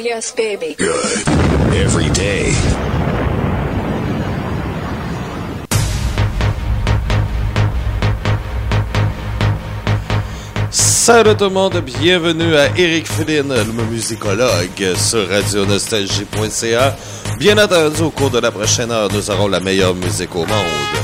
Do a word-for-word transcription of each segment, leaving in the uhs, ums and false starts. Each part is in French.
yes, baby. Good. Every day. Salut tout le monde, bienvenue à Éric Flynn, le musicologue sur radio nostalgie point c a. Bien entendu, au cours de la prochaine heure, nous aurons la meilleure musique au monde.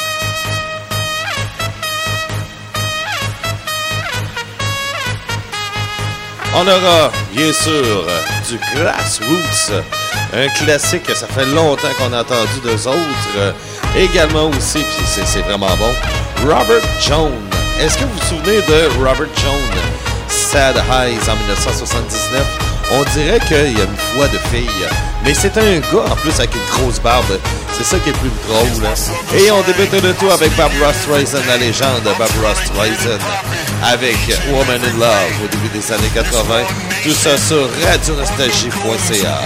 On aura, bien sûr, du Grassroots, un classique que ça fait longtemps qu'on a entendu d'eux autres. Également aussi, puis c'est, c'est vraiment bon, Robert Jones. Est-ce que vous vous souvenez de Robert Jones, Sad Eyes en dix-neuf cent soixante-dix-neuf? On dirait qu'il y a une voix de fille, mais c'est un gars en plus avec une grosse barbe. C'est ça qui est plus drôle. Et on débute le tout avec Barbra Streisand, la légende Barbra Streisand, avec Woman in Love au début des années quatre-vingts. Tout ça sur radio nostalgie point c a.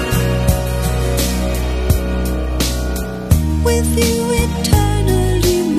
With you eternally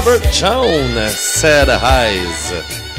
Robert Jones, Sad Eyes.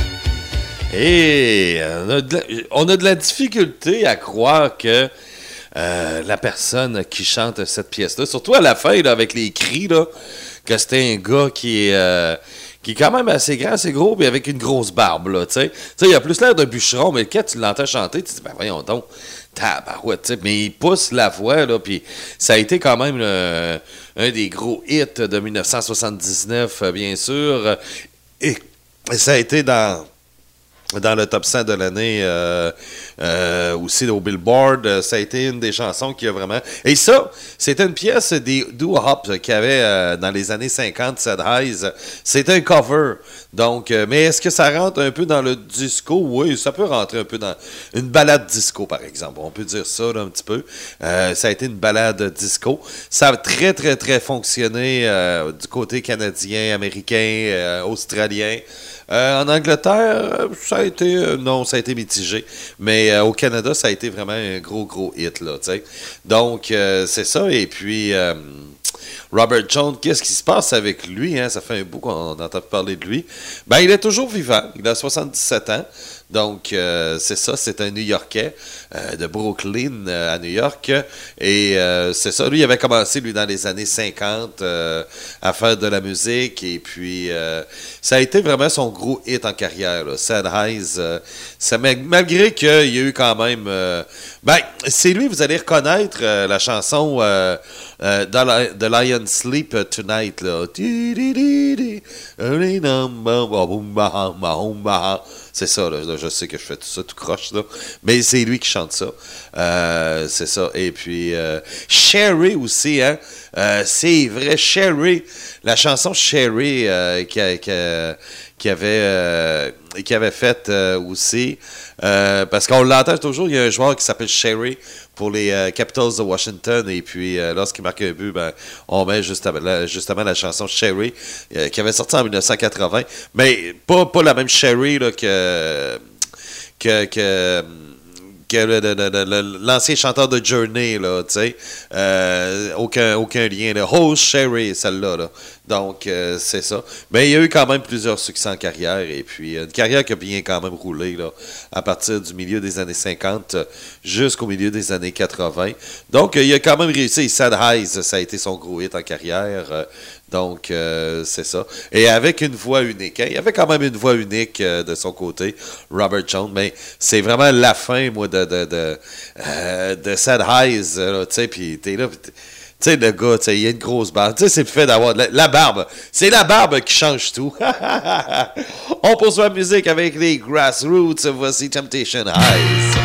Et on a, de la, on a de la difficulté à croire que euh, la personne qui chante cette pièce-là, surtout à la fin, là, avec les cris, là, que c'était un gars qui est, euh, qui est quand même assez grand, assez gros, mais avec une grosse barbe, là, tu sais. Tu sais, il a plus l'air d'un bûcheron, mais quand tu l'entends chanter, tu te dis, ben voyons donc, tabarouette, tu sais. Mais il pousse la voix, là, puis ça a été quand même le, un des gros hits de dix-neuf cent soixante-dix-neuf, bien sûr. Et, et ça a été dans... dans le top cent de l'année euh, euh, aussi au Billboard. Ça a été une des chansons qui a vraiment... Et ça, c'était une pièce des doo-wop qu'il y avait euh, dans les années cinquante, Sad Eyes. C'était un cover. Donc, euh, mais est-ce que ça rentre un peu dans le disco? Oui, ça peut rentrer un peu dans une balade disco, par exemple. On peut dire ça là, un petit peu. Euh, ça a été une balade disco. Ça a très, très, très fonctionné euh, du côté canadien, américain, euh, australien. Euh, en Angleterre, ça a été... Euh, non, ça a été mitigé. Mais euh, au Canada, ça a été vraiment un gros, gros hit, là, tu sais. Donc, euh, c'est ça. Et puis, euh, Robert Jones, qu'est-ce qui se passe avec lui? Hein? Ça fait un bout qu'on entend parler de lui. Ben, il est toujours vivant. Il a soixante-dix-sept ans. Donc, euh, c'est ça, c'est un New-Yorkais euh, de Brooklyn euh, à New York. Et euh, c'est ça, lui, il avait commencé, lui, dans les années cinquante euh, à faire de la musique. Et puis, euh, ça a été vraiment son gros hit en carrière, là. Sad Eyes. Euh, ça, malgré qu'il y a eu quand même... Euh, ben, c'est lui, vous allez reconnaître euh, la chanson euh, euh, The Lion Sleep Tonight, là. C'est ça, là, je sais que je fais tout ça tout croche, là. Mais c'est lui qui chante ça. Euh, c'est ça. Et puis, euh, Sherry aussi, hein. Euh, c'est vrai, Sherry. La chanson Sherry euh, qui, qui, qui avait... Euh, qui avait fait euh, aussi, euh, parce qu'on l'entend toujours, il y a un joueur qui s'appelle Sherry pour les euh, Capitals de Washington, et puis euh, lorsqu'il marque un but, ben, on met justement la, justement la chanson Sherry, euh, qui avait sorti en dix-neuf cent quatre-vingts, mais pas, pas la même Sherry là, que... que, que que le, le, le, le, l'ancien chanteur de Journey, là, tu sais, euh, aucun, aucun lien, là. Oh, Sherry, celle-là, là. Donc, euh, c'est ça. Mais il y a eu quand même plusieurs succès en carrière, et puis une carrière qui a bien quand même roulé, là, à partir du milieu des années cinquante jusqu'au milieu des années quatre-vingts. Donc, il a quand même réussi. Sad Eyes, ça a été son gros hit en carrière. Donc, euh, c'est ça. Et avec une voix unique. Hein? Il y avait quand même une voix unique euh, de son côté, Robert Jones, mais c'est vraiment la fin, moi, de, de, de, euh, de Sad Eyes, tu sais, puis t'es là, tu sais, le gars, tu sais, il a une grosse barbe. Tu sais, c'est le fait d'avoir la, la barbe. C'est la barbe qui change tout. On poursuit la musique avec les Grassroots. Voici Temptation Eyes.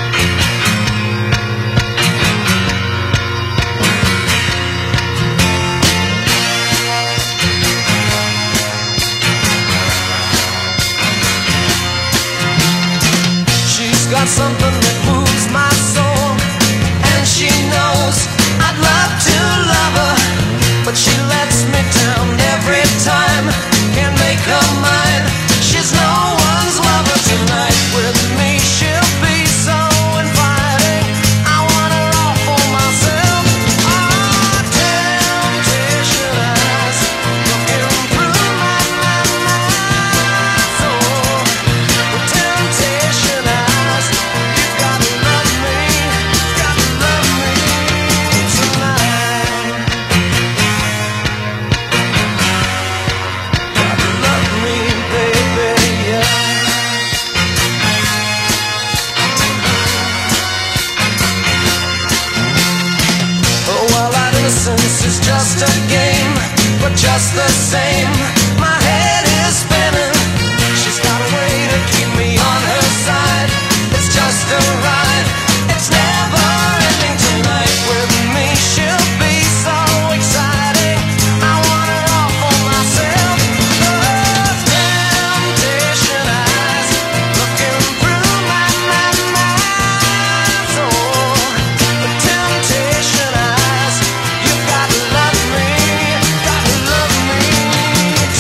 Got something that moves my soul, and she knows I'd love to love her, but she lets me down every time. Can't make her mine. She's no one's lover tonight. With me she'll be so inviting. I want her all for myself. Oh, temptation eyes looking through my, my, my soul. With temptation eyes, you gotta love me, gotta love me tonight. Gotta love me, baby, yeah. Oh, well, our innocence is just a game, but just the same, my head is spinning. She's got a way to keep me on her side. It's just a ride. It's never ending tonight. With me she'll be so exciting. I want her all for myself. Oh, temptation eyes looking through my, my, my soul. The temptation eyes, you gotta love me, gotta love me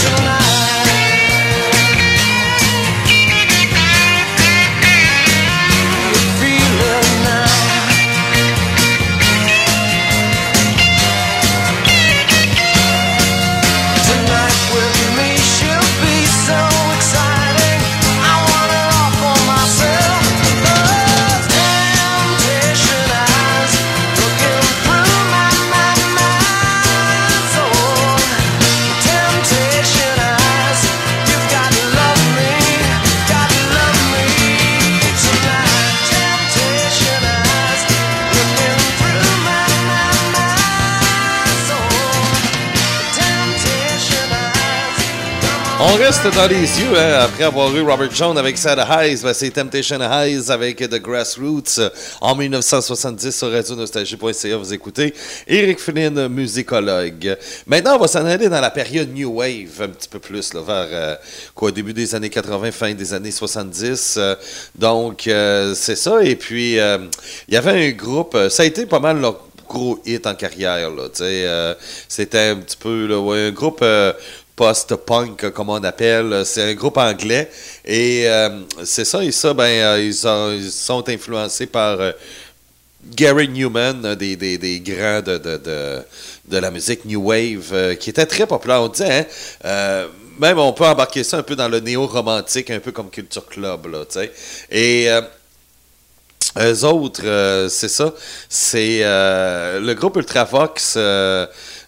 On reste dans les yeux, hein, après avoir eu Robert Jones avec Sad Eyes, ben c'est Temptation Eyes avec The Grassroots en dix-neuf cent soixante-dix sur radio nostalgie point c a. Vous écoutez Eric Flynn, musicologue. Maintenant, on va s'en aller dans la période New Wave, un petit peu plus, là, vers euh, quoi, début des années quatre-vingts, fin des années soixante-dix. Euh, donc, euh, c'est ça. Et puis, il euh, y avait un groupe, ça a été pas mal leur gros hit en carrière, là, tu sais. Euh, c'était un petit peu, là, ouais, un groupe... Euh, post-punk, comme on appelle. C'est un groupe anglais. Et euh, c'est ça, et ça, ben, euh, ils, ont, ils sont influencés par euh, Gary Newman, des, des, des grands de, de, de, de la musique New Wave, euh, qui était très populaire. On disait, hein, euh, même on peut embarquer ça un peu dans le néo-romantique, un peu comme Culture Club, là, tu sais. Et... Euh, eux autres, euh, c'est ça, c'est euh, le groupe Ultravox, euh,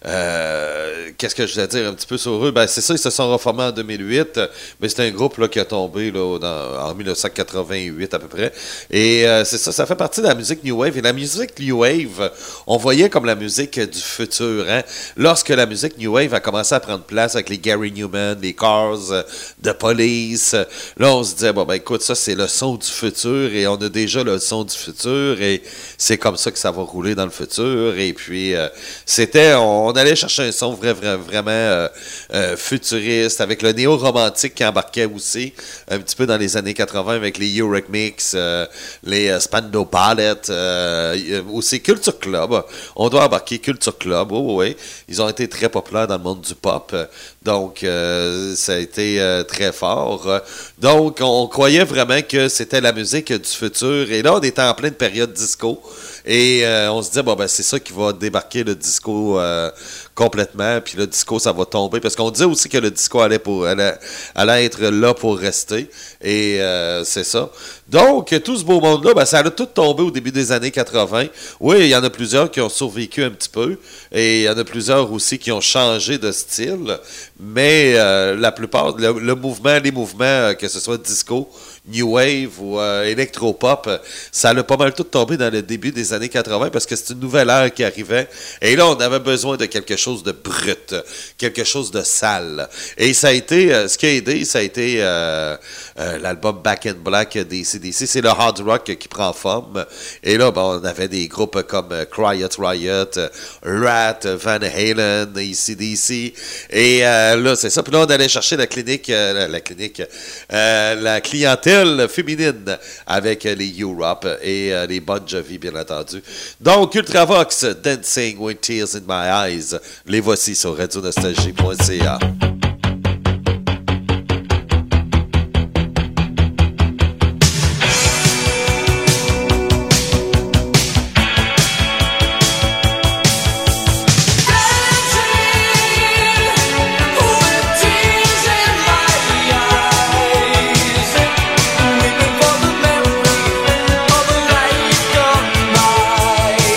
euh, qu'est-ce que je voulais dire un petit peu sur eux? Ben, c'est ça, ils se sont reformés en deux mille huit, mais c'est un groupe là, qui a tombé là, dans, en dix-neuf cent quatre-vingt-huit à peu près. Et euh, c'est ça, ça fait partie de la musique New Wave. Et la musique New Wave, on voyait comme la musique du futur. Hein? Lorsque la musique New Wave a commencé à prendre place avec les Gary Newman, les Cars, The Police, là on se disait, bon ben écoute, ça c'est le son du futur et on a déjà le son du futur et c'est comme ça que ça va rouler dans le futur. Et puis euh, c'était, on, on allait chercher un son vrai, vrai, vraiment euh, euh, futuriste avec le néo-romantique qui embarquait aussi un petit peu dans les années quatre-vingts avec les Eurythmics, euh, les euh, Spandau Ballet, euh, aussi Culture Club. On doit embarquer Culture Club, oh, oui. Ils ont été très populaires dans le monde du pop. Donc, euh, ça a été euh, très fort. Donc, on croyait vraiment que c'était la musique du futur. Et là, on était en pleine période disco. Et euh, on se disait, bon, ben, c'est ça qui va débarquer le disco euh, complètement. Puis le disco, ça va tomber. Parce qu'on disait aussi que le disco allait, pour, allait, allait être là pour rester. Et euh, c'est ça. Donc, tout ce beau monde-là, ben, ça a tout tombé au début des années quatre-vingts. Oui, il y en a plusieurs qui ont survécu un petit peu. Et il y en a plusieurs aussi qui ont changé de style. Mais euh, la plupart, le, le mouvement, les mouvements, que ce soit disco, New Wave ou euh, électropop, ça a pas mal tout tombé dans le début des années quatre-vingts parce que c'est une nouvelle ère qui arrivait. Et là, on avait besoin de quelque chose de brut, quelque chose de sale. Et ça a été, euh, ce qui a aidé, ça a été euh, euh, l'album Back in Black d'A C D C. C'est le hard rock qui prend forme. Et là, ben, on avait des groupes comme euh, Quiet Riot, euh, Rat, Van Halen, A C D C. Et euh, là, c'est ça. Puis là, on allait chercher la clinique, euh, la, la clinique, euh, la clientèle féminine avec euh, les Europe et euh, les Bon Jovi, bien entendu. Donc, Ultravox, Dancing with Tears in My Eyes. Les voici sur radio nostalgie point c a.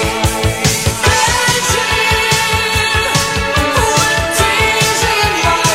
Tears in my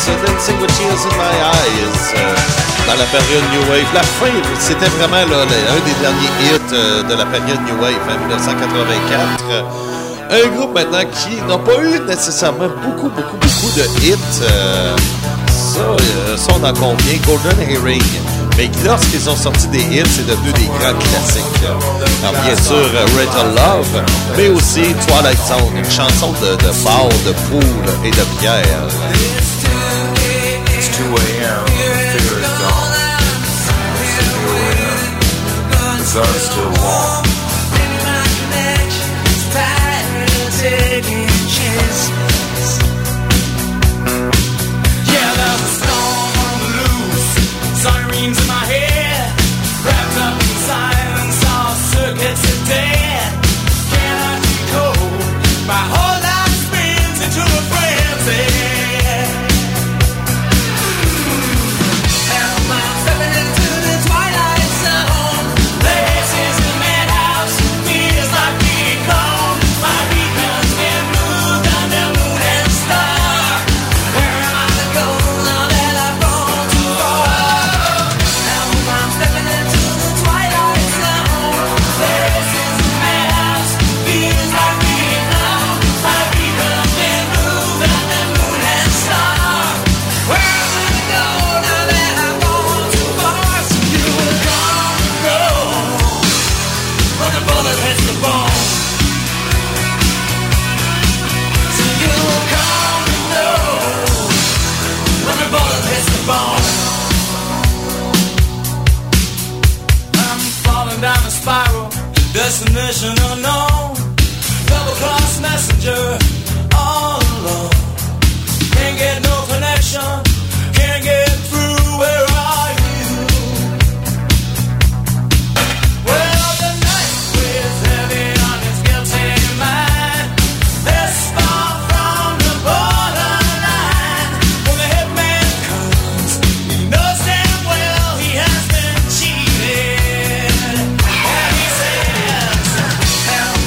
Dancing with Tears in My Eyes, euh, dans la période New Wave. La fin, c'était vraiment là, un des derniers hits euh, de la période New Wave, en dix-neuf cent quatre-vingt-quatre. Euh, un groupe maintenant qui n'a pas eu nécessairement beaucoup, beaucoup, beaucoup de hits. Euh, ça, euh, ça, on en convient. Golden Earring. Mais lorsqu'ils ont sorti des hits, c'est devenu des grands classiques. Alors, bien sûr, uh, Red Love, mais aussi Twilight Zone, une chanson de, de bar, de poule et de bière. It's two a.m. Fear is gone. Still here. The sun's still warm. Yeah, there's a storm on the loose. Sirens in my head. Wrapped up in silence. All circuits are dead. Cannot be cold. My whole life spins into a frenzy. Destination unknown, double cross messenger, all alone. Can't get no connection, can't get through. Where are you? Well, the night weighs heavy on his guilty mind. This far from the borderline. When the hitman comes, he knows damn well he has been cheated. And he says, help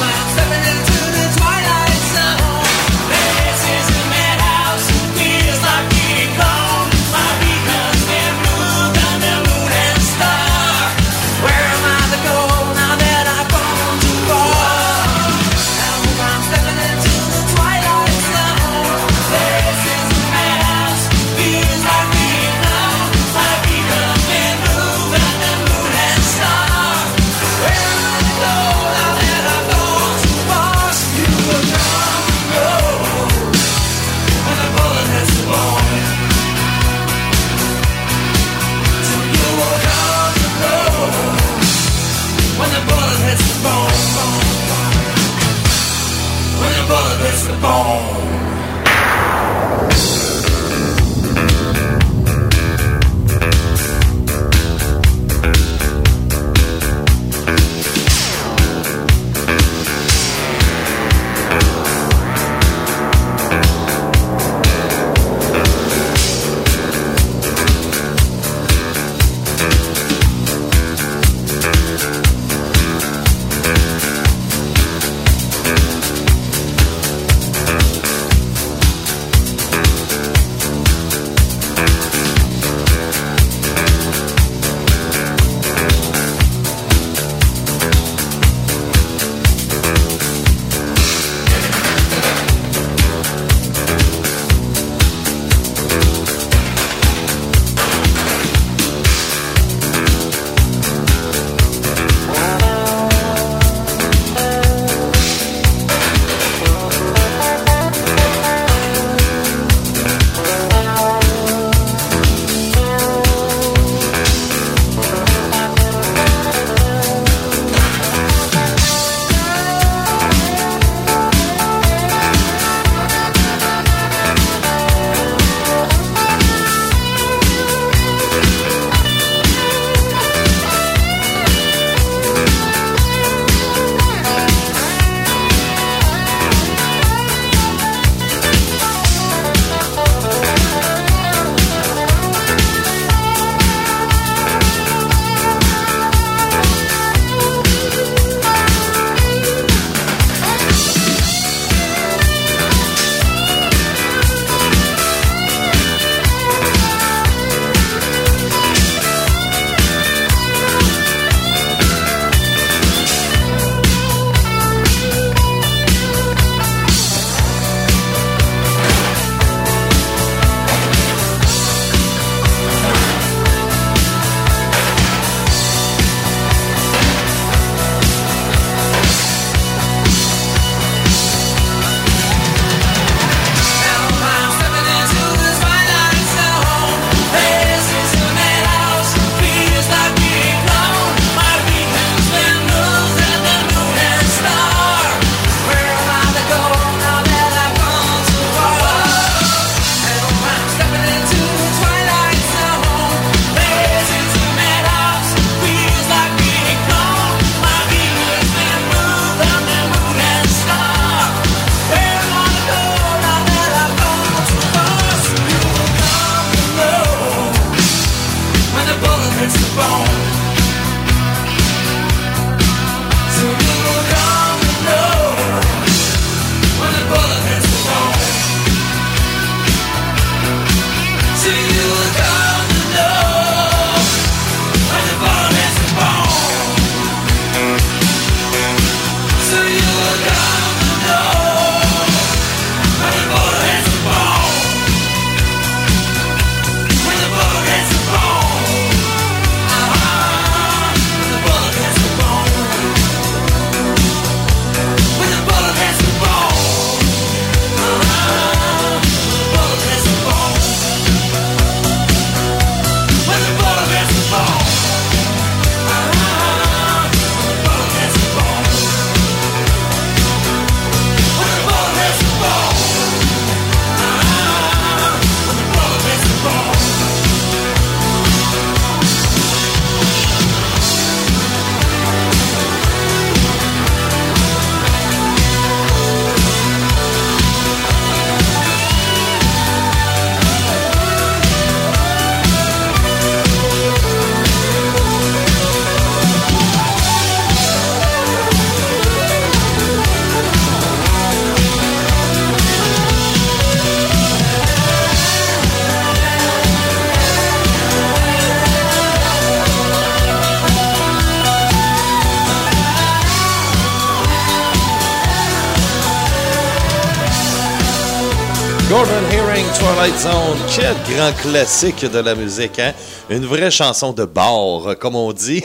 Gordon Hearing, Twilight Zone, quel grand classique de la musique, hein? Une vraie chanson de bar, comme on dit.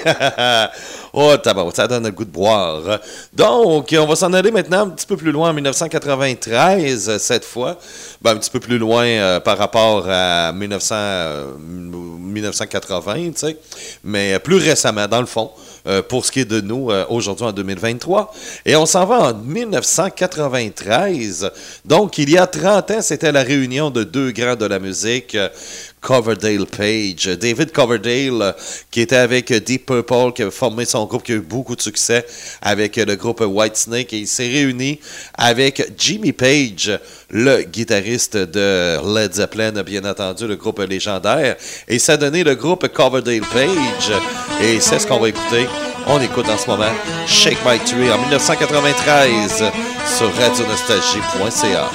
Oh, tabac, ça donne le goût de boire. Donc, on va s'en aller maintenant un petit peu plus loin, en dix-neuf cent quatre-vingt-treize, cette fois. Ben, un petit peu plus loin euh, par rapport à dix-neuf cents, euh, dix-neuf cent quatre-vingts, tu sais. Mais plus récemment, dans le fond. Euh, pour ce qui est de nous, euh, aujourd'hui en deux mille vingt-trois. Et on s'en va en dix-neuf cent quatre-vingt-treize. Donc, il y a trente ans, c'était la réunion de deux grands de la musique, euh, Coverdale Page. David Coverdale, euh, qui était avec Deep Purple, qui a formé son groupe, qui a eu beaucoup de succès avec euh, le groupe Whitesnake. Et il s'est réuni avec Jimmy Page, le guitariste de Led Zeppelin, bien entendu, le groupe légendaire. Et ça a donné le groupe Coverdale Page. Et c'est ce qu'on va écouter. On écoute en ce moment Shake My Tree en dix-neuf cent quatre-vingt-treize sur radio nostalgie point c a.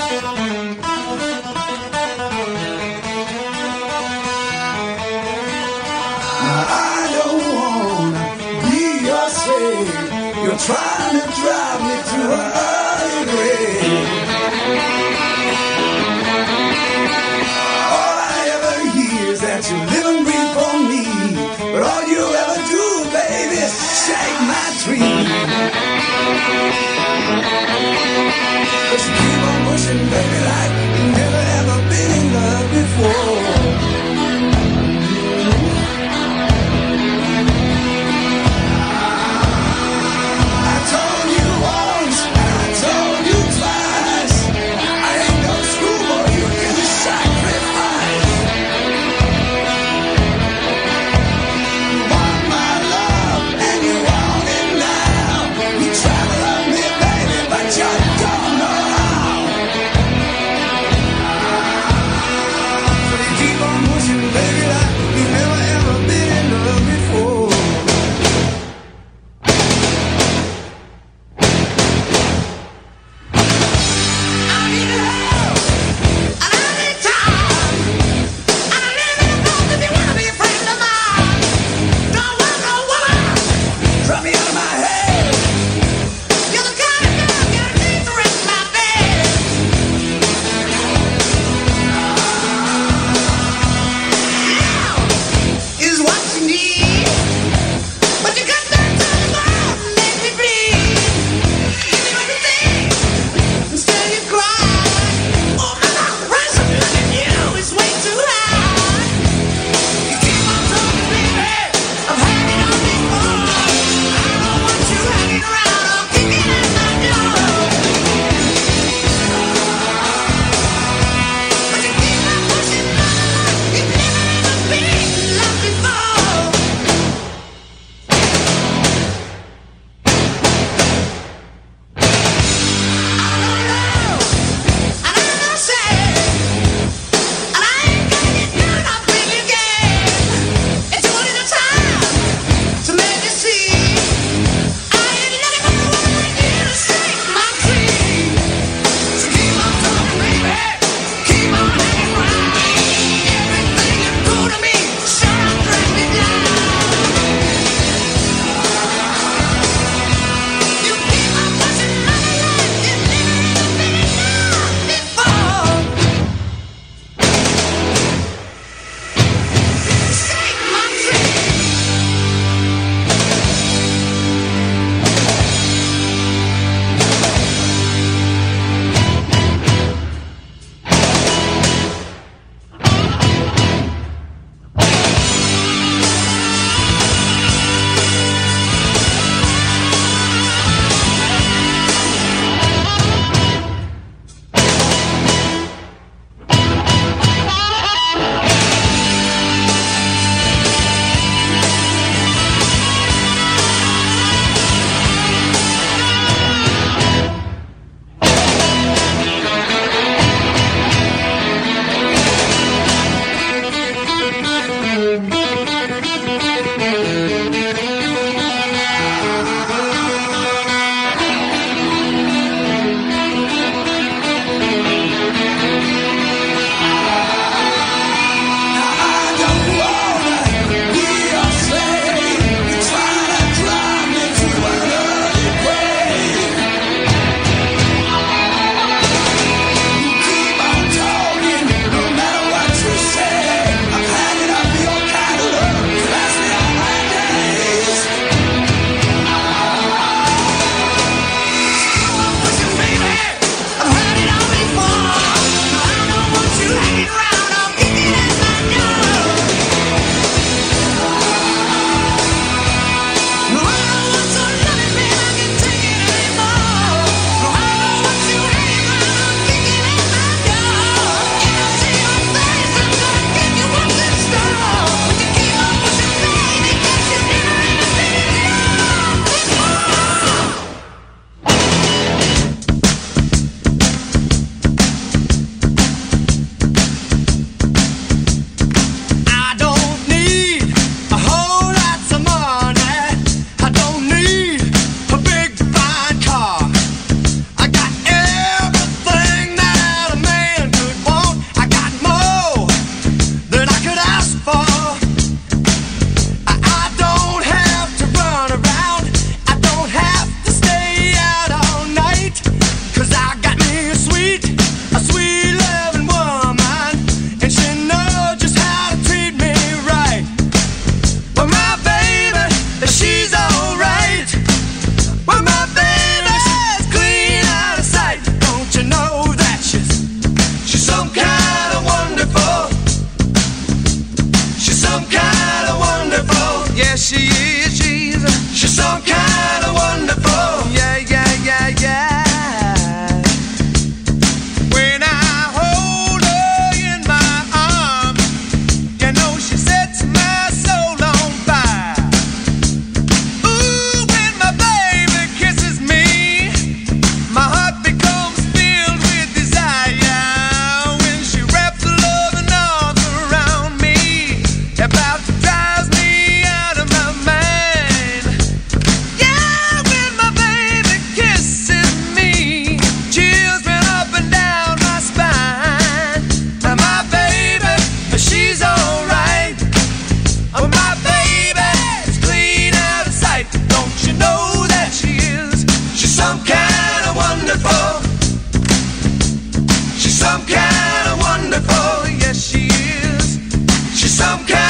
I don't wanna be your slave. You're trying to drive me to an early grave. All I ever hear is that you live and breathe for me, but all you ever do, baby, is shake my tree. But you keep on pushing, baby, like you've never ever been in love before.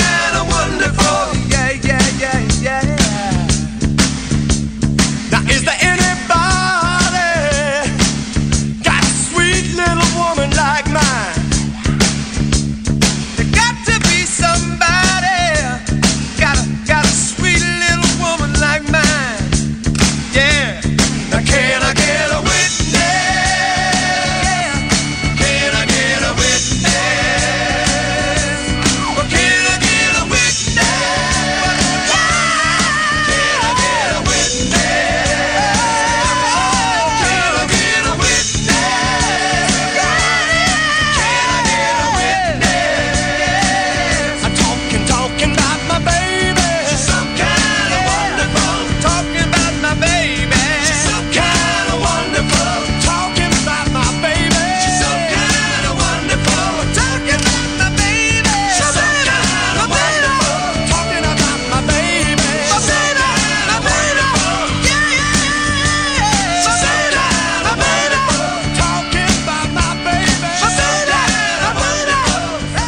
kind of wonderful. Yeah, yeah, yeah, yeah. Now, is there anybody got a sweet little woman like mine? There got to be somebody got a, got a sweet little woman like mine. Yeah. Now, can I get a witness? Can I get a witness? Well, can I get a witness? Can I get a witness? Can I get a witness? Can I get a witness? I'm talking, talking about my baby. She's so kind of wonderful. Talking about my baby. She's so kind of wonderful. Talking about my baby. She's so kind of wonderful. Talking about my baby. She's so kind of wonderful. Talking about my baby. She's so kind of wonderful. Yeah, yeah, yeah. She's so kind of wonderful. Talking about my baby. She's so kind of wonderful.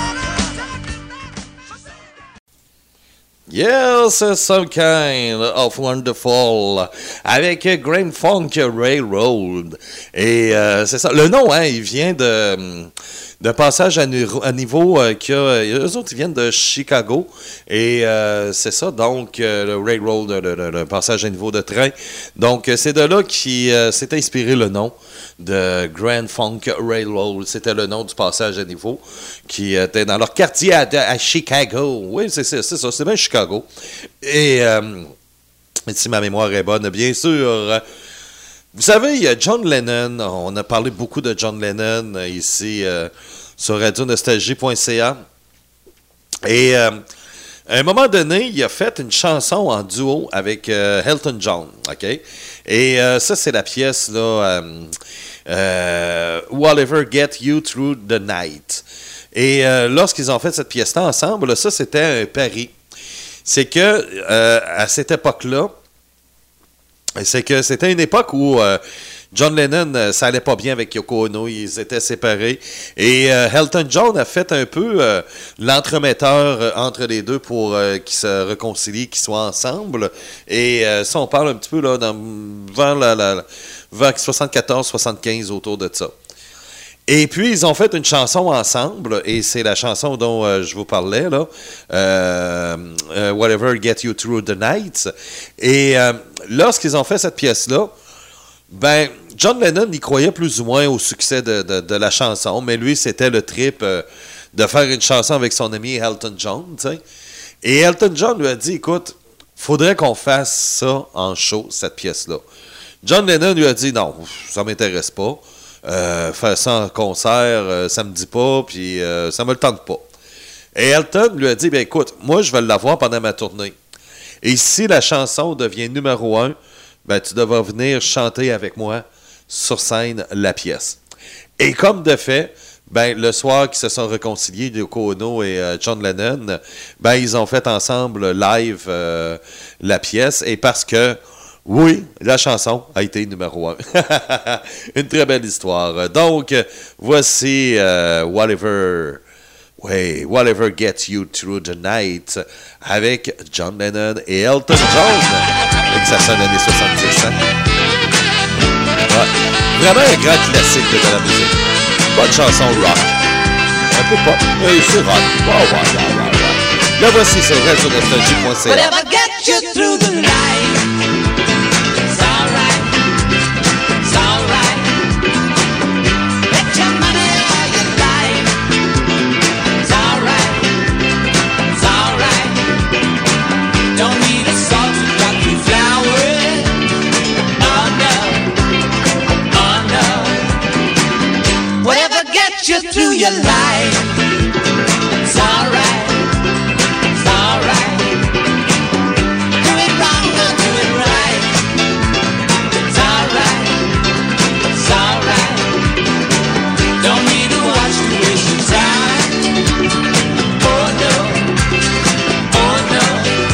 Yes, some kind of wonderful. Avec Grand Funk Railroad. Et euh, c'est ça. Le nom, hein, il vient de d'un passage à, nu- à niveau euh, qu'il y a. Eux autres, ils viennent de Chicago. Et euh, c'est ça, donc, euh, le Railroad, le, le- le passage à niveau de train. Donc, euh, c'est de là qui euh, s'est inspiré le nom de Grand Funk Railroad. C'était le nom du passage à niveau qui était dans leur quartier à, à Chicago. Oui, c'est, c'est, c'est ça, c'est bien Chicago. Et euh, si ma mémoire est bonne, bien sûr. euh, Vous savez, il y a John Lennon. On a parlé beaucoup de John Lennon euh, ici euh, sur radio nostalgie point c a. Et euh, à un moment donné, il a fait une chanson en duo avec euh, Elton John. OK? Et euh, ça, c'est la pièce, là, euh, euh, Whatever Get You Through the Night. Et euh, lorsqu'ils ont fait cette pièce-là ensemble, là, ça, c'était un pari. C'est que, euh, à cette époque-là, c'est que c'était une époque où euh, John Lennon, euh, ça allait pas bien avec Yoko Ono, ils étaient séparés. Et euh, Elton John a fait un peu euh, l'entremetteur euh, entre les deux pour euh, qu'ils se réconcilient, qu'ils soient ensemble. Et euh, ça, on parle un petit peu là, dans, vers, la, la, vers soixante-quatorze soixante-quinze, autour de ça. Et puis, ils ont fait une chanson ensemble, et c'est la chanson dont euh, je vous parlais, là, euh, euh, Whatever Get You Through the Night. Et euh, lorsqu'ils ont fait cette pièce-là, ben, John Lennon, il croyait plus ou moins au succès de, de, de la chanson, mais lui, c'était le trip euh, de faire une chanson avec son ami Elton John, tu sais. Et Elton John lui a dit, écoute, faudrait qu'on fasse ça en show, cette pièce-là. John Lennon lui a dit, non, ça m'intéresse pas. Euh, faire ça en concert, euh, ça me dit pas, puis euh, ça me le tente pas. Et Elton lui a dit, ben écoute, moi je vais l'avoir pendant ma tournée. Et si la chanson devient numéro un, ben tu devras venir chanter avec moi sur scène la pièce. Et comme de fait, ben le soir qu'ils se sont réconciliés, Yoko Ono et euh, John Lennon, ben ils ont fait ensemble live euh, la pièce, et parce que oui, la chanson a été numéro un. Une très belle histoire. Donc, voici euh, Whatever, ouais, Whatever Gets You Through the Night avec John Lennon et Elton John. Et que ça sonne années soixante-dix. Hein? Ouais. Vraiment un grand classique de la musique. Bonne chanson rock. Un peu pop, mais c'est rock. Wow, wow, wow, wow, wow. Là, voici, c'est vrai sur nostalgie point c a. Whatever gets you through the night. You through your life, it's alright, it's alright. Do it wrong or do it right, it's alright, it's alright. Don't need to watch to waste your time. Oh no, oh no.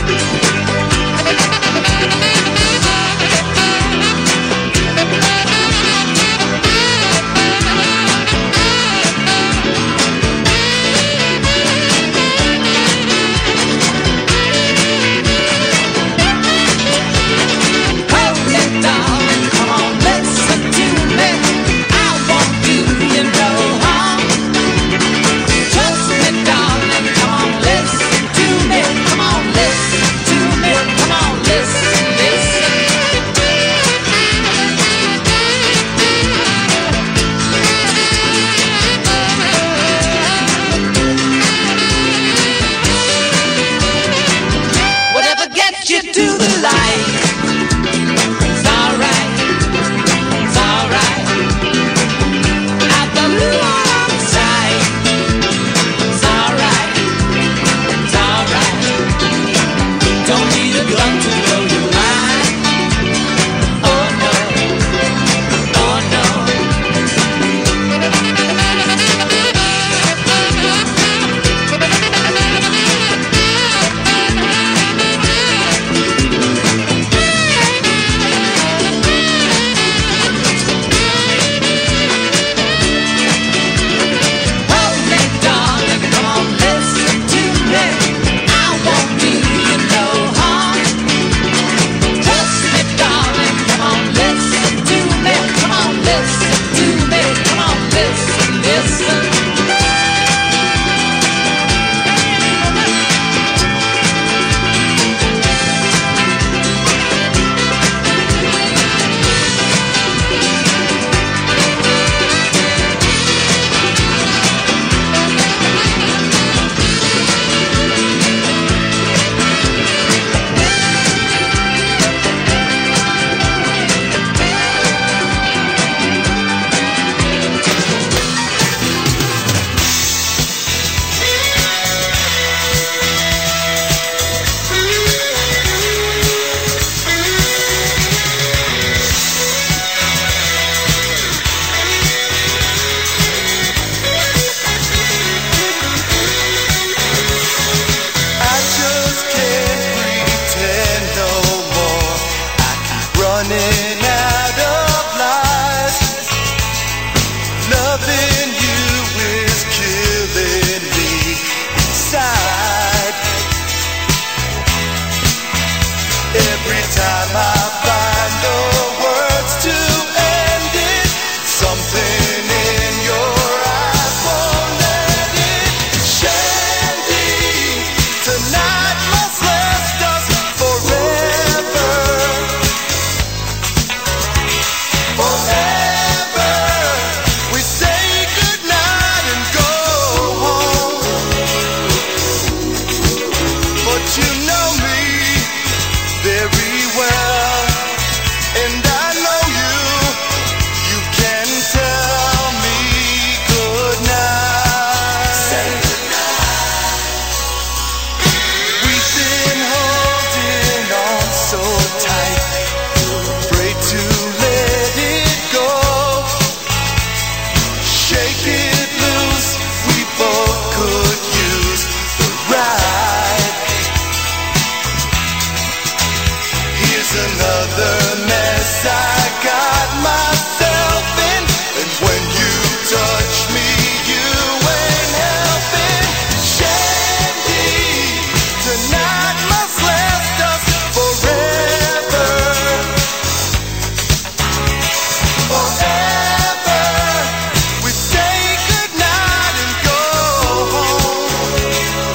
But you know me very well, and I know you. You can tell me good night. Say good night. We've been holding on so tight, afraid to let it go. Shake it loose, we both could use the ride. Here's another mess I got myself in, and when you touch me, you ain't helping. Shandy, tonight must last us forever. Forever, we say goodnight and go home.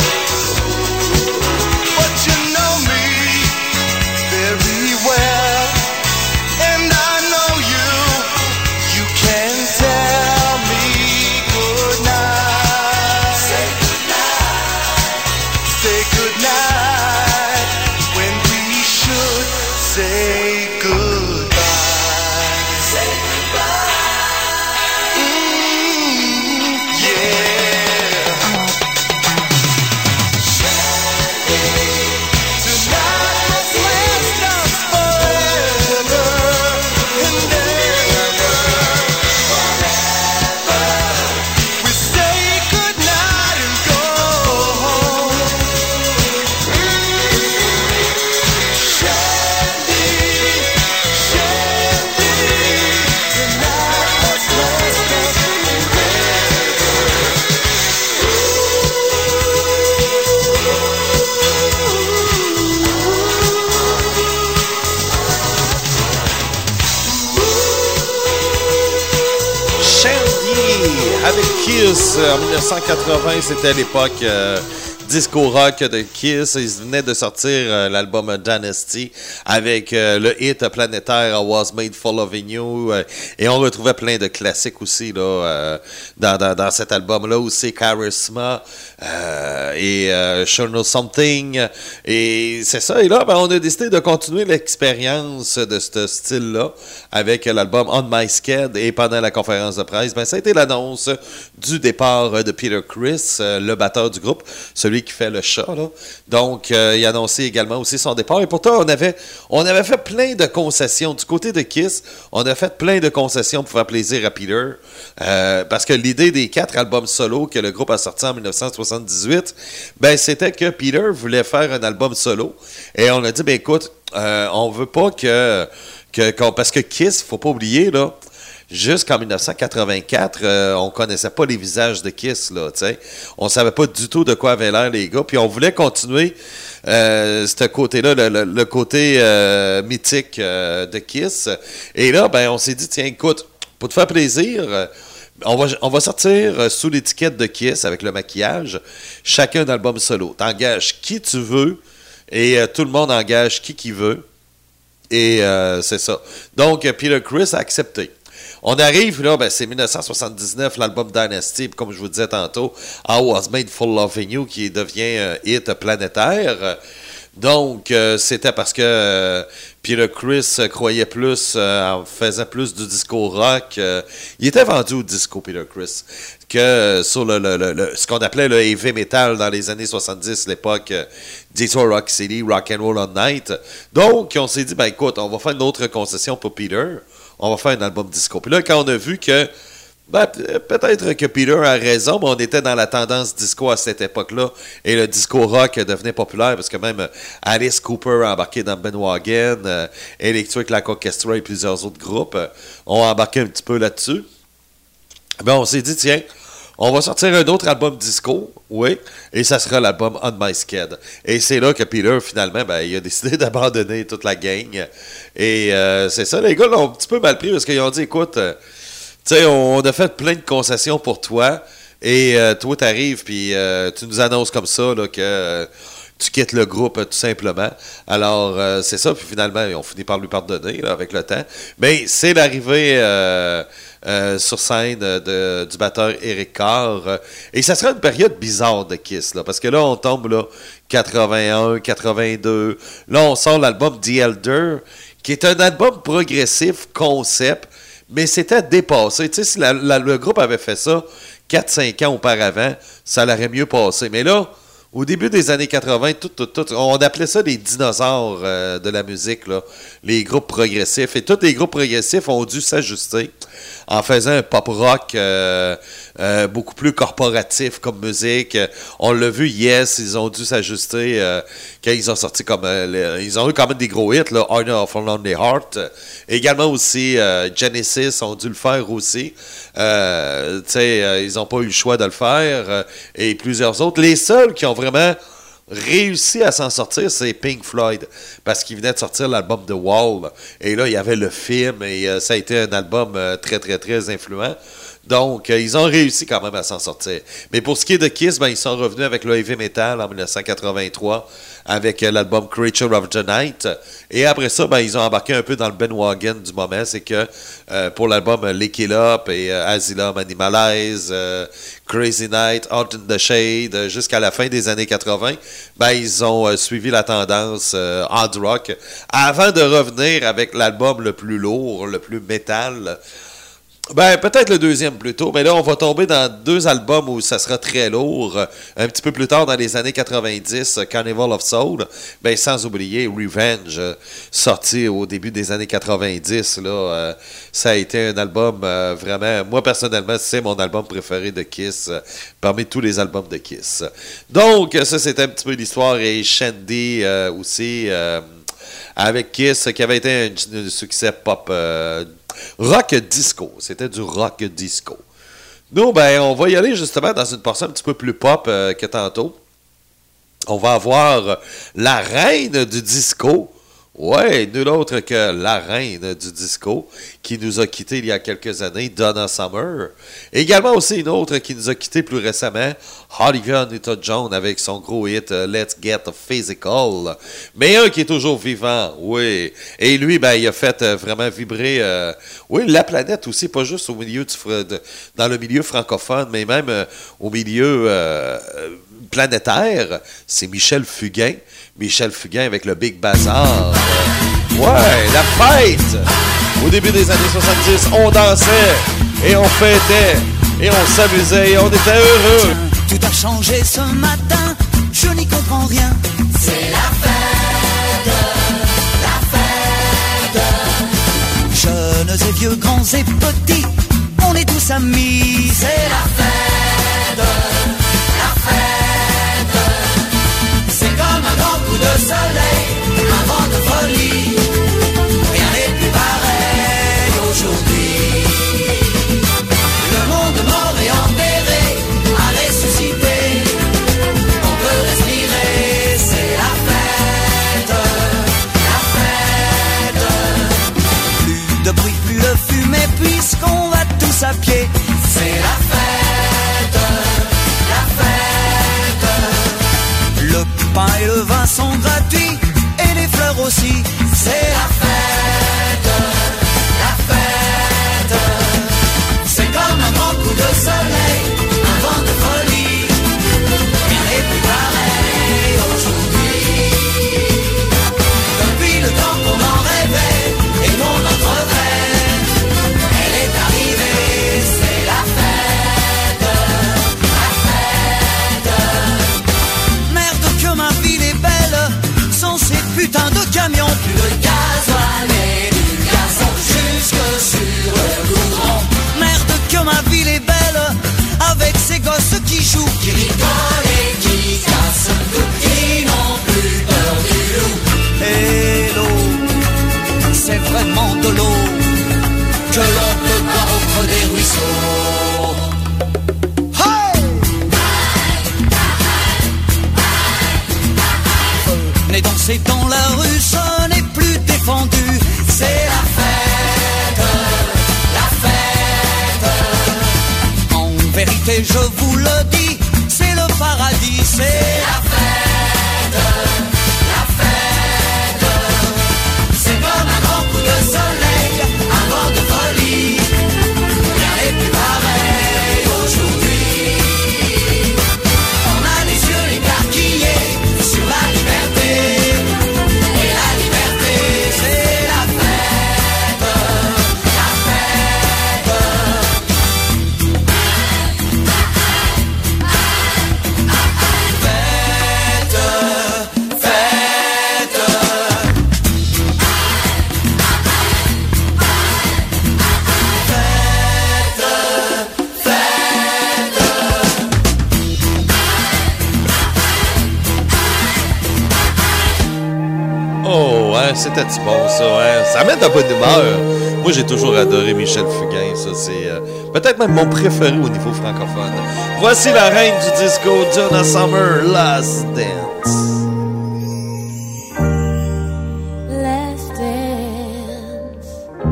But you know me very well, and I know you. You can tell me goodnight. Say goodnight. Say goodnight when we should say goodbye. Say goodbye. Mm, yeah. Tonight must last us forever and ever. Forever. We say goodnight and go home. Shandy, Shandy, tonight must last us Shandy avec Kiss en dix-neuf cent quatre-vingts, c'était l'époque euh, disco rock de Kiss. Ils venaient de sortir euh, l'album Dynasty avec euh, le hit planétaire I Was Made for Loving You, euh, et on retrouvait plein de classiques aussi là, euh, dans, dans, dans cet album-là aussi, Charisma euh, et euh, Show No Something, et c'est ça. Et là, ben, on a décidé de continuer l'expérience de ce style-là avec l'album On My Sked, et pendant la conférence de presse, ben, ça a été l'annonce du départ de Peter Criss, euh, le batteur du groupe, celui qui fait le chat, là. Donc, euh, il a annoncé également aussi son départ. Et pourtant, on avait, on avait fait plein de concessions. Du côté de Kiss, on a fait plein de concessions pour faire plaisir à Peter. Euh, parce que l'idée des quatre albums solo que le groupe a sortis en dix-neuf cent soixante-dix-huit, ben, c'était que Peter voulait faire un album solo. Et on a dit, ben écoute, euh, on veut pas que... que qu'on, parce que Kiss, faut pas oublier, là, jusqu'en dix-neuf cent quatre-vingt-quatre, euh, on connaissait pas les visages de Kiss, là, tu sais. On savait pas du tout de quoi avaient l'air les gars, puis on voulait continuer euh, ce côté-là, le, le, le côté euh, mythique euh, de Kiss. Et là, ben, on s'est dit, tiens, écoute, pour te faire plaisir, euh, on va, on va sortir euh, sous l'étiquette de Kiss, avec le maquillage, chacun d'album solo. T'engages qui tu veux, et euh, tout le monde engage qui qu'il veut. Et euh, c'est ça. Donc, Peter Criss a accepté. On arrive, là, ben, c'est dix-neuf cent soixante-dix-neuf, l'album Dynasty, comme je vous disais tantôt, I Was Made for Loving You, qui devient un hit planétaire. Donc, euh, c'était parce que euh, Peter Criss croyait plus, euh, faisait plus du disco rock. Euh, il était vendu au disco, Peter Criss, que euh, sur le, le, le, le, ce qu'on appelait le heavy metal dans les années soixante-dix, l'époque euh, Disco Rock City, Rock and Roll on Night. Donc, on s'est dit, ben écoute, on va faire une autre concession pour Peter. On va faire un album disco. Puis là, quand on a vu que ben, peut-être que Peter a raison, mais on était dans la tendance disco à cette époque-là, et le disco rock devenait populaire, parce que même Alice Cooper a embarqué dans Ben Wagon, euh, Electric Light Orchestra et plusieurs autres groupes euh, ont embarqué un petit peu là-dessus. Ben, on s'est dit, tiens, on va sortir un autre album disco, oui, et ça sera l'album On My Sked. Et c'est là que Peter, finalement, ben, il a décidé d'abandonner toute la gang. Et euh, c'est ça, les gars l'ont un petit peu mal pris, parce qu'ils ont dit, écoute, euh, tu sais, on a fait plein de concessions pour toi, et euh, toi, t'arrives, puis euh, tu nous annonces comme ça, là, que euh, tu quittes le groupe, euh, tout simplement. Alors, euh, c'est ça, puis finalement, on finit par lui pardonner, là, avec le temps. Mais c'est l'arrivée euh, euh, sur scène de, du batteur Eric Carr, euh, et ça sera une période bizarre de Kiss, là, parce que là, on tombe, là, quatre-vingt-un, quatre-vingt-deux. Là, on sort l'album The Elder, qui est un album progressif, concept, mais c'était dépassé. Tu sais, si la, la, le groupe avait fait ça quatre cinq ans auparavant, ça l'aurait mieux passé. Mais là, au début des années quatre-vingt, tout, tout, tout, on appelait ça les dinosaures euh, de la musique, là, les groupes progressifs. Et tous les groupes progressifs ont dû s'ajuster en faisant un pop-rock euh, euh, beaucoup plus corporatif comme musique. On l'a vu, Yes, ils ont dû s'ajuster euh, quand ils ont sorti comme... Euh, les, ils ont eu quand même des gros hits, là, Honor of a Lonely Heart. Également aussi, euh, Genesis ont dû le faire aussi. Euh, tu sais, euh, ils n'ont pas eu le choix de le faire. Euh, et plusieurs autres. Les seuls qui ont vraiment réussi à s'en sortir, c'est Pink Floyd, parce qu'il venait de sortir l'album The Wall, et là, il y avait le film, et euh, ça a été un album euh, très, très, très influent. Donc, euh, ils ont réussi quand même à s'en sortir. Mais pour ce qui est de Kiss, ben, ils sont revenus avec le heavy metal en dix-neuf cent quatre-vingt-trois, avec euh, l'album Creature of the Night. Et après ça, ben, ils ont embarqué un peu dans le bandwagon du moment. C'est que euh, pour l'album euh, Lick It Up et euh, Asylum Animalize, euh, Crazy Night, Out in the Shade, euh, jusqu'à la fin des années quatre-vingt, ben, ils ont euh, suivi la tendance euh, hard rock avant de revenir avec l'album le plus lourd, le plus métal. Ben, peut-être le deuxième plutôt, mais là, on va tomber dans deux albums où ça sera très lourd. Un petit peu plus tard, dans les années quatre-vingt-dix, Carnival of Soul, ben, sans oublier Revenge, sorti au début des années quatre-vingt-dix, là, euh, ça a été un album euh, vraiment, moi personnellement, c'est mon album préféré de Kiss, euh, parmi tous les albums de Kiss. Donc, ça, c'était un petit peu l'histoire, et Shandy euh, aussi, euh, avec Kiss, qui avait été un, un succès pop, euh, rock disco. C'était du rock disco. Nous, ben, on va y aller justement dans une portion un petit peu plus pop euh, que tantôt. On va avoir la reine du disco. Ouais, nul autre que la reine du disco qui nous a quittés il y a quelques années, Donna Summer. Également aussi une autre qui nous a quittés plus récemment, Olivia Newton-John avec son gros hit uh, Let's Get Physical. Mais un qui est toujours vivant, oui. Et lui, ben, il a fait uh, vraiment vibrer, euh, oui, la planète aussi, pas juste au milieu du, de, dans le milieu francophone, mais même euh, au milieu euh, planétaire. C'est Michel Fugain. Michel Fugain avec le Big Bazar. Ouais, la fête! Au début des années soixante-dix, on dansait, et on fêtait, et on s'amusait, et on était heureux. Tout a changé ce matin, je n'y comprends rien. C'est la fête, la fête. Jeunes et vieux, grands et petits, on est tous amis. C'est la fête, la fête. C'est comme un grand coup de soleil, un vent de folie. Rien n'est plus pareil aujourd'hui. Le monde mort et enterré a ressuscité. On peut respirer, c'est la fête, la fête. Plus de bruit, plus de fumée, puisqu'on va tous à pied. C'est la fête, la fête. Le pain et le vin sont gratuits, et les fleurs aussi. C'est la fête, la fête. C'est comme un grand coup de soleil, un vent de folie. Rien n'est plus pareil aujourd'hui. Depuis le temps qu'on en rêvait et qu'on entrevait, elle est arrivée. C'est la fête, la fête. Merde que ma ville est belle, sans ces putains de camions. Plus de gasoil et du gazon jusque sur le goudron. Merde que ma ville est belle, avec ces gosses qui jouent, Qui rigolent et qui cassent tout, qui n'ont plus peur du loup. et l'eau, c'est vraiment de l'eau que l'on peut boire au creux des ruisseaux. Hey! Venez danser dans la rue, ce n'est plus défendu. C'est la fête, la fête. En vérité, je vous le dis, c'est le paradis, c'est La fête, la fête. C'est comme un grand coup de soleil, un vent de folie. Rien n'est plus pareil aujourd'hui. On a les yeux écarquillés sur Oh, hein, c'était-tu bon, ça, hein? Ça met de la bonne humeur. Moi, j'ai toujours adoré Michel Fugain, ça, c'est euh, peut-être même mon préféré au niveau francophone. Voici la reine du disco, Donna Summer, Last Dance. Last dance,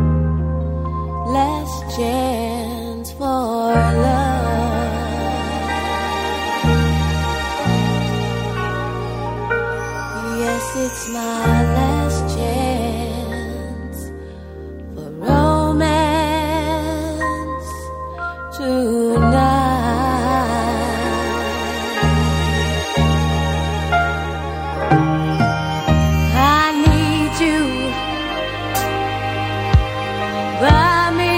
last chance for love. Yes, it's my last chance for romance tonight. I need you by me,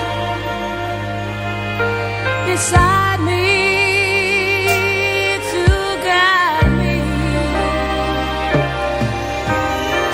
beside me, to guide me.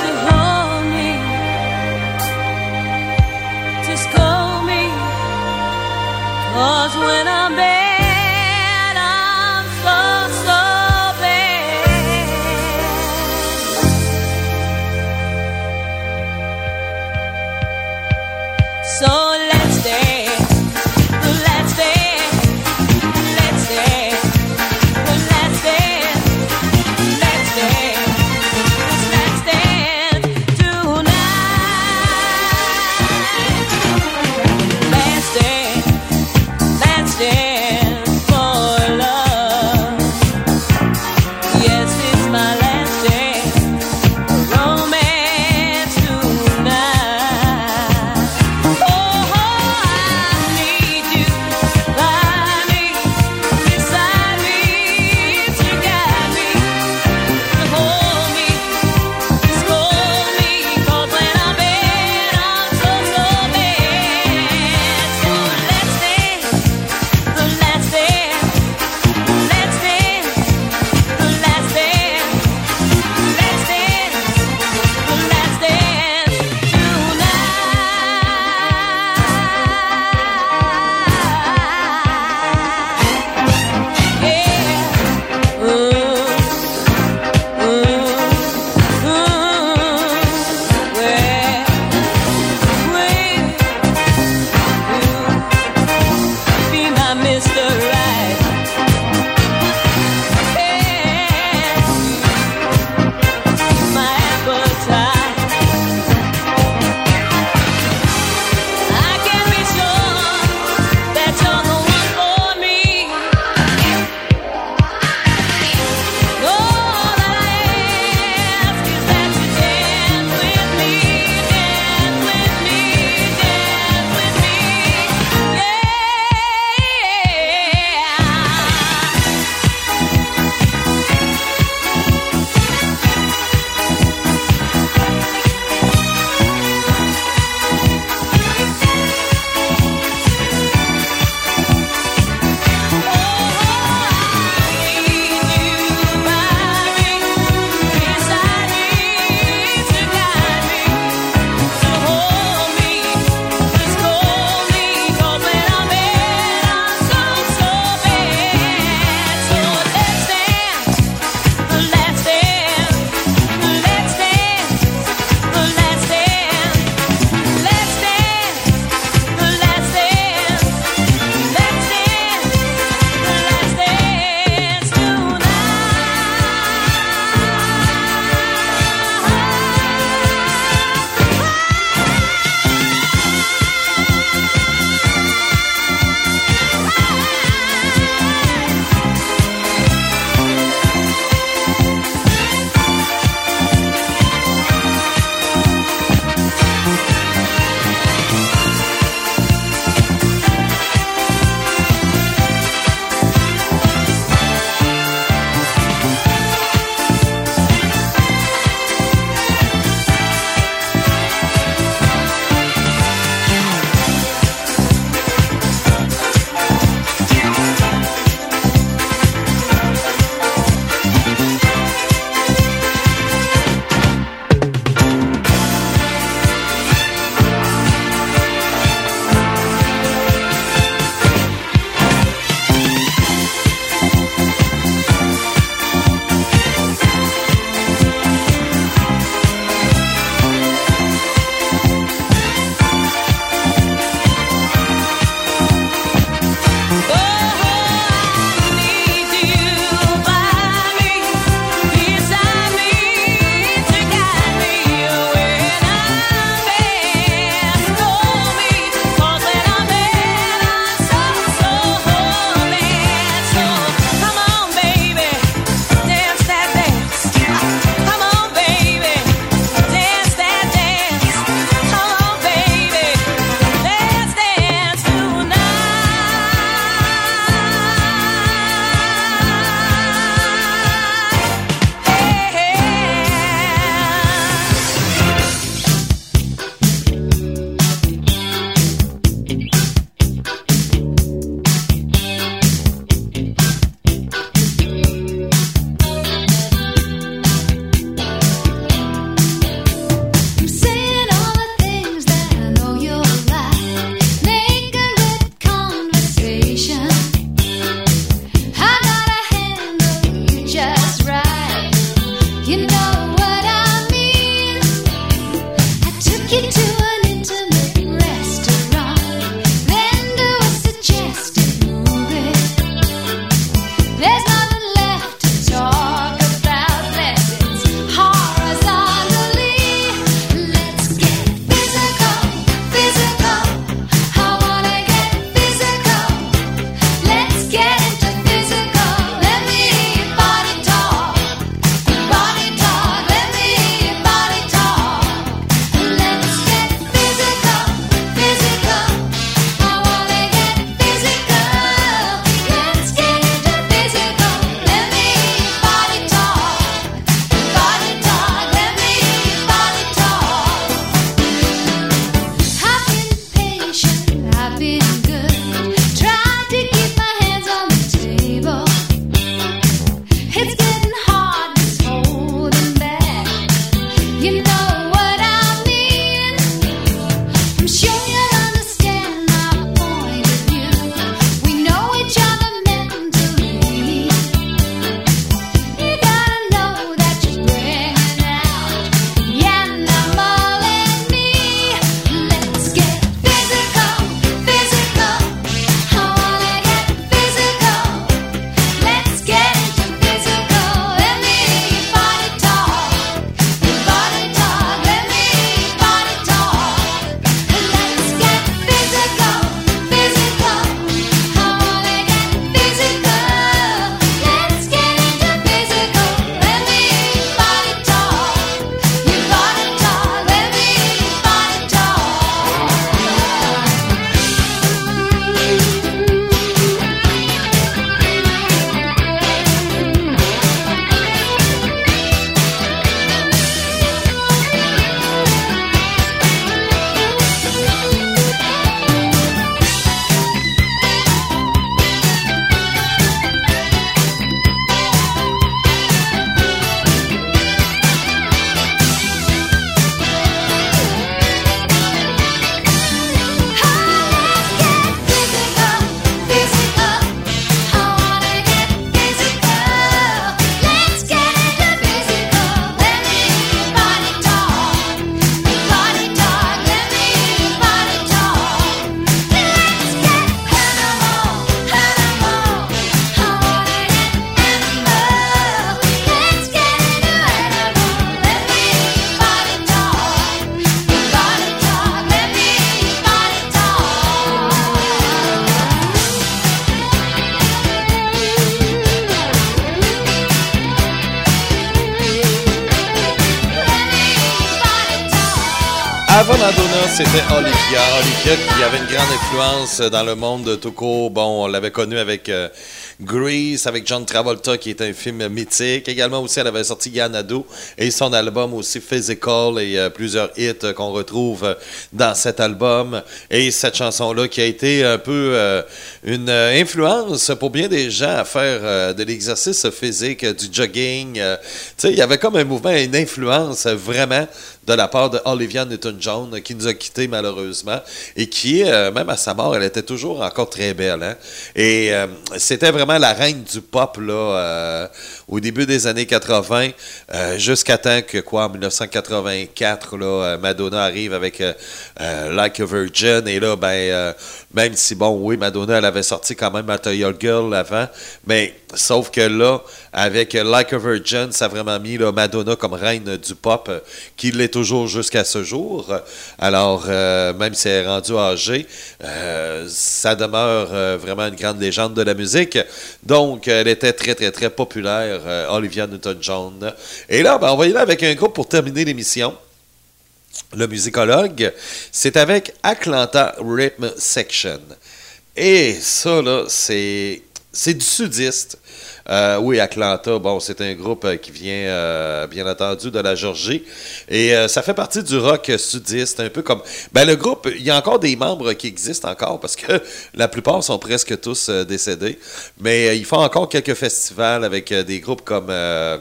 Avant Madonna, c'était Olivia. Olivia qui avait une grande influence dans le monde tout court. Bon, on l'avait connue avec euh, Grease, avec John Travolta, qui est un film mythique. Également aussi, elle avait sorti Yanado et son album aussi Physical et euh, plusieurs hits euh, qu'on retrouve euh, dans cet album. Et cette chanson-là qui a été un peu euh, une euh, influence pour bien des gens à faire euh, de l'exercice physique, euh, du jogging. Euh, tu sais, il y avait comme un mouvement, une influence euh, vraiment de la part de Olivia Newton-John, qui nous a quittés malheureusement, et qui, euh, même à sa mort, elle était toujours encore très belle. Hein? Et euh, c'était vraiment la reine du pop là, euh, au début des années quatre-vingts, euh, jusqu'à temps que, quoi, en dix-neuf cent quatre-vingt-quatre, là, euh, Madonna arrive avec euh, euh, Like a Virgin, et là, ben, euh, même si, bon, oui, Madonna, elle avait sorti quand même Material Girl avant, mais sauf que là, avec Like a Virgin, ça a vraiment mis là, Madonna comme reine du pop, euh, qui l'est toujours jusqu'à ce jour. Alors, euh, même si elle est rendue âgée, euh, ça demeure euh, vraiment une grande légende de la musique. Donc, elle était très, très, très populaire, euh, Olivia Newton-John. Et là, ben, on va y aller avec un groupe pour terminer l'émission. Le musicologue, c'est avec Atlanta Rhythm Section. Et ça, là, c'est, c'est du sudiste. Euh, oui, Atlanta, bon, c'est un groupe euh, qui vient, euh, bien entendu, de la Géorgie. Et euh, ça fait partie du rock sudiste, un peu comme... Ben, le groupe, il y a encore des membres qui existent encore, parce que la plupart sont presque tous euh, décédés. Mais euh, ils font encore quelques festivals avec euh, des groupes comme... Euh,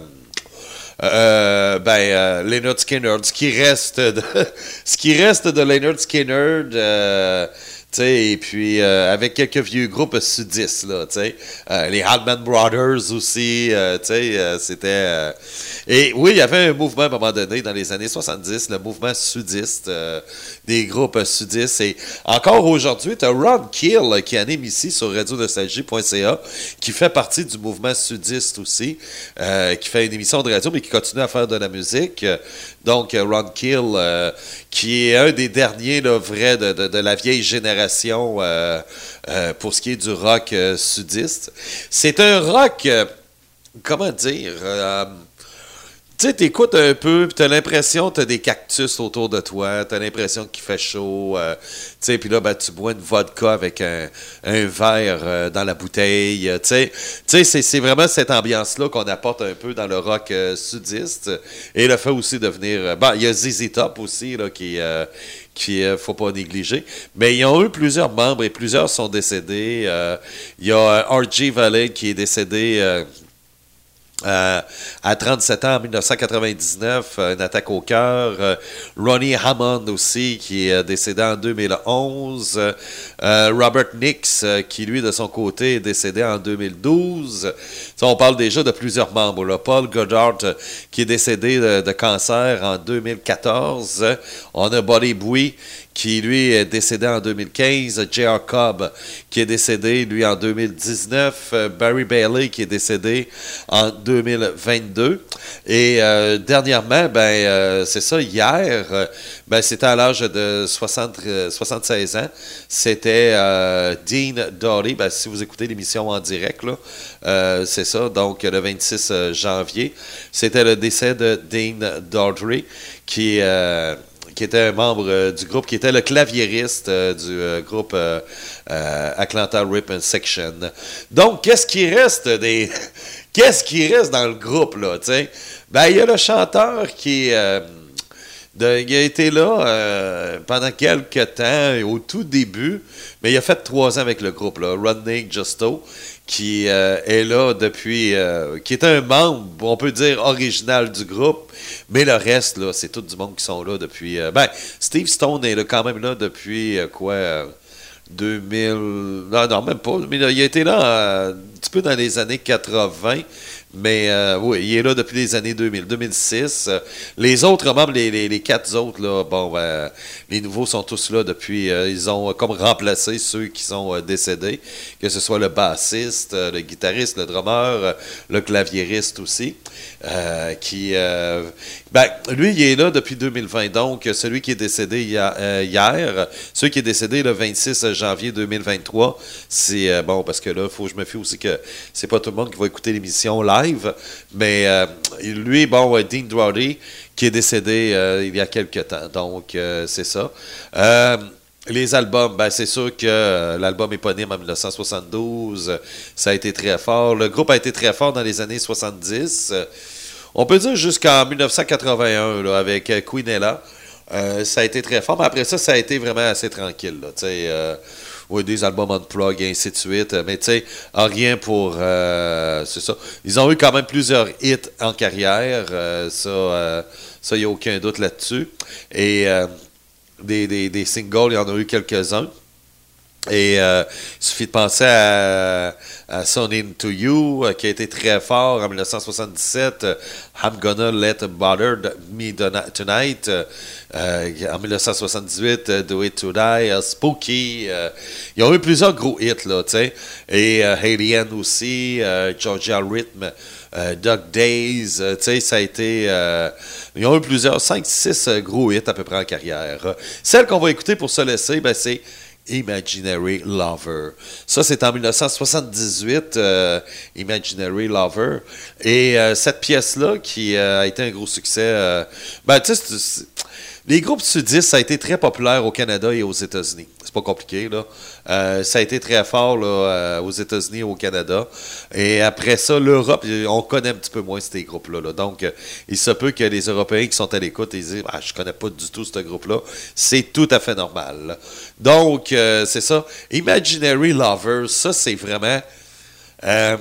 Euh, ben, euh, Lynyrd Skynyrd, ce qui reste de, ce qui reste de Lynyrd Skynyrd, euh, tu sais, et puis euh, avec quelques vieux groupes sudistes, là, tu sais, euh, les Allman Brothers aussi, euh, tu sais, euh, c'était... Euh, et oui, il y avait un mouvement à un moment donné, dans les années soixante-dix, le mouvement sudiste, euh, des groupes sudistes, et encore aujourd'hui, tu as Ron Keel qui anime ici sur radio nostalgie point c a, qui fait partie du mouvement sudiste aussi, euh, qui fait une émission de radio, mais qui continue à faire de la musique. Donc, Ron Keel, euh, qui est un des derniers, là, vrais de, de, de la vieille génération euh, euh, pour ce qui est du rock euh, sudiste. C'est un rock, euh, comment dire... Euh, tu sais, t'écoutes un peu, puis t'as l'impression que t'as des cactus autour de toi, t'as l'impression qu'il fait chaud, euh, tu sais, puis là, ben, tu bois une vodka avec un, un verre euh, dans la bouteille, tu sais. Tu sais, c'est, c'est vraiment cette ambiance-là qu'on apporte un peu dans le rock euh, sudiste, et le fait aussi de venir... Euh, bon, il y a Z Z Top aussi, là, qui... Euh, qui ne faut pas négliger. Mais ils ont eu plusieurs membres, et plusieurs sont décédés. Euh, il y a euh, R J Valley qui est décédé... Euh, Euh, à trente-sept ans, en dix-neuf cent quatre-vingt-dix-neuf, euh, une attaque au cœur. Euh, Ronnie Hammond aussi, qui est décédé en deux mille onze. Euh, Robert Nix, euh, qui lui, de son côté, est décédé en deux mille douze. Ça, on parle déjà de plusieurs membres. Là. Paul Goddard, euh, qui est décédé de, de cancer en deux mille quatorze. On a Buddy Bui, qui, lui, est décédé en deux mille quinze. J R. Cobb, qui est décédé, lui, en deux mille dix-neuf. Euh, Barry Bailey, qui est décédé en deux mille vingt-deux. Et euh, dernièrement, ben euh, c'est ça, hier, euh, ben, c'était à l'âge de soixante, euh, soixante-seize ans. C'était euh, Dean Doughty. Ben, si vous écoutez l'émission en direct, là, euh, c'est ça, donc le vingt-six janvier. C'était le décès de Dean Doughty, qui... Euh, qui était un membre euh, du groupe, qui était le claviériste euh, du euh, groupe euh, euh, Atlanta Rhythm Section. Donc, qu'est-ce qui reste des... qu'est-ce qui reste dans le groupe, là, tu sais? Ben, il y a le chanteur qui... Euh, de, il a été là euh, pendant quelques temps, au tout début, mais il a fait trois ans avec le groupe, là, Rodney Justo, qui euh, est là depuis... Euh, qui est un membre, on peut dire, original du groupe, mais le reste, là, c'est tout du monde qui sont là depuis... Euh, ben, Steve Stone est là, quand même là depuis, euh, quoi, euh, deux mille... Non, non, même pas. Mais là, il a été là euh, un petit peu dans les années quatre-vingts, mais euh, oui, il est là depuis les années deux mille, deux mille six. Euh, les autres membres, les, les, les quatre autres, là, bon, ben, les nouveaux sont tous là depuis... Euh, ils ont comme remplacé ceux qui sont euh, décédés, que ce soit le bassiste, euh, le guitariste, le drummer, euh, le claviériste aussi, euh, qui... Euh, ben, lui, il est là depuis deux mille vingt, donc celui qui est décédé hier, euh, hier celui qui est décédé le vingt-six janvier deux mille vingt-trois, c'est... Euh, bon, parce que là, il faut que je me fie aussi que c'est pas tout le monde qui va écouter l'émission live. live, mais euh, lui, bon, euh, Dean Dowdy, qui est décédé euh, il y a quelques temps, donc euh, c'est ça. Euh, les albums, ben c'est sûr que euh, l'album éponyme en dix-neuf cent soixante-douze, euh, ça a été très fort. Le groupe a été très fort dans les années soixante-dix. Euh, on peut dire jusqu'en dix-neuf cent quatre-vingt-un, là, avec euh, Queenella. Euh, ça a été très fort, mais après ça, ça a été vraiment assez tranquille, là, tu sais... Euh, Oui, des albums unplug et ainsi de suite. Mais tu sais, rien pour... Euh, c'est ça. Ils ont eu quand même plusieurs hits en carrière. Euh, ça, euh, ça, il n'y a aucun doute là-dessus. Et euh, des, des, des singles, il y en a eu quelques-uns. Et euh, il suffit de penser à, à Son Into You, euh, qui a été très fort en dix-neuf cent soixante-dix-sept. Euh, I'm Gonna Let Bother Me Tonight. Euh, euh, en dix-neuf cent soixante-dix-huit, uh, Do It To Die, uh, Spooky. Euh, ils ont eu plusieurs gros hits, là, tu sais. Et euh, Alien aussi, euh, Georgia Rhythm, euh, Dog Days. Euh, tu sais, ça a été... Euh, ils ont eu plusieurs, cinq six euh, gros hits à peu près en carrière. Celle qu'on va écouter pour se laisser, ben, c'est Imaginary Lover. Ça, c'est en dix-neuf cent soixante-dix-huit, euh, Imaginary Lover. Et euh, cette pièce-là, qui euh, a été un gros succès, euh, ben, tu sais, c'est... Les groupes sudistes, ça a été très populaire au Canada et aux États-Unis. C'est pas compliqué, là. Euh, ça a été très fort là, euh, aux États-Unis et au Canada. Et après ça, l'Europe, on connaît un petit peu moins ces groupes-là. Là. Donc, euh, il se peut que les Européens qui sont à l'écoute, ils disent ah, « Je connais pas du tout ce groupe-là. » C'est tout à fait normal. Là. Donc, euh, c'est ça. Imaginary Lovers, ça, c'est vraiment... Euh,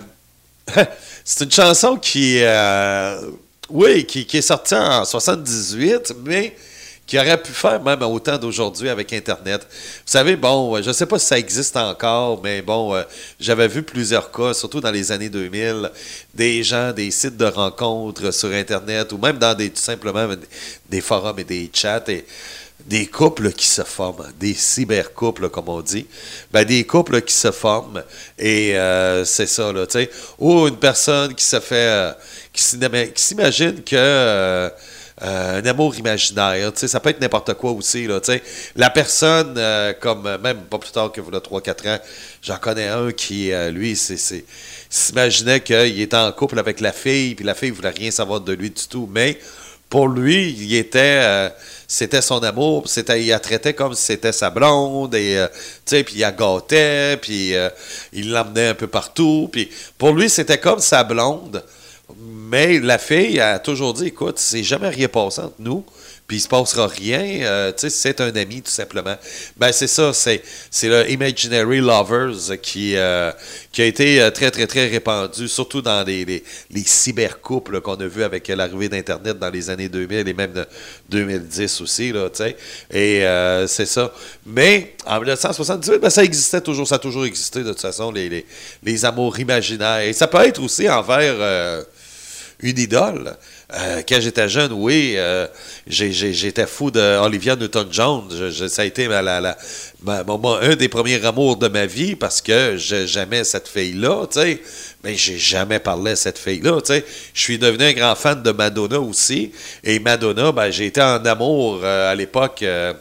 c'est une chanson qui... Euh, oui, qui, qui est sortie en soixante-dix-huit, mais... qui aurait pu faire même autant d'aujourd'hui avec Internet. Vous savez, bon, je ne sais pas si ça existe encore, mais bon, euh, j'avais vu plusieurs cas, surtout dans les années deux mille, des gens, des sites de rencontres sur Internet, ou même dans des tout simplement des forums et des chats, et des couples qui se forment, des cybercouples, comme on dit, ben, des couples qui se forment, et euh, c'est ça, là, tu sais, ou une personne qui se fait, euh, qui s'imagine que... Euh, Euh, un amour imaginaire, tu sais, ça peut être n'importe quoi aussi, là, tu sais. La personne, euh, comme, même pas plus tard que voilà trois quatre ans, j'en connais un qui, euh, lui, c'est, c'est, s'imaginait qu'il était en couple avec la fille, puis la fille voulait rien savoir de lui du tout, mais pour lui, il était, euh, c'était son amour, c'était, il la traitait comme si c'était sa blonde, et, euh, tu sais, puis il la gâtait, puis euh, il l'emmenait un peu partout, puis pour lui, c'était comme sa blonde. Mais la fille a toujours dit, écoute, c'est jamais rien passé entre nous, puis il se passera rien, euh, tu sais, c'est un ami, tout simplement. Ben, c'est ça, c'est, c'est le Imaginary Lovers qui, euh, qui a été très, très, très répandu, surtout dans les, les, les cybercouples qu'on a vus avec l'arrivée d'Internet dans les années deux mille et même de deux mille dix aussi, là, tu sais. Et euh, c'est ça. Mais, en dix-neuf cent soixante-dix-huit, ben, ça existait toujours, ça a toujours existé, de toute façon, les, les, les amours imaginaires. Et ça peut être aussi envers... Euh, une idole. Euh, quand j'étais jeune, oui, euh, j'ai, j'ai, j'étais fou de Olivia Newton-John. Je, je, ça a été ma, la, la, ma, ma, un des premiers amours de ma vie parce que je, j'aimais cette fille-là, tu sais. Mais j'ai jamais parlé à cette fille-là, tu sais. Je suis devenu un grand fan de Madonna aussi. Et Madonna, ben, j'ai été en amour euh, à l'époque... Euh,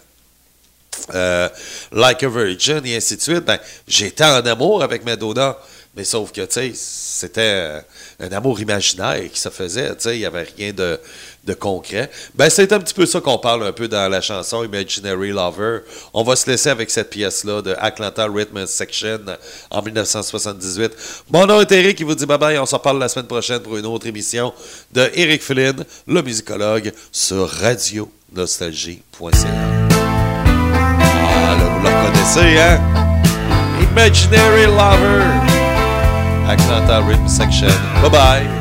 euh, Like a Virgin et ainsi de suite. Ben, j'étais en amour avec Madonna. Mais sauf que, tu sais, c'était un amour imaginaire qui se faisait, tu sais, il n'y avait rien de, de concret. Ben, c'est un petit peu ça qu'on parle un peu dans la chanson Imaginary Lover. On va se laisser avec cette pièce-là de Atlanta Rhythm Section en dix-neuf cent soixante-dix-huit. Mon nom est Eric qui vous dit bye-bye. On s'en parle la semaine prochaine pour une autre émission de Eric Flynn, le musicologue, sur radio nostalgie point c a. Ah, là, vous le reconnaissez, hein? Imaginary Lover. Atlanta Rhythm Section. Bye-bye.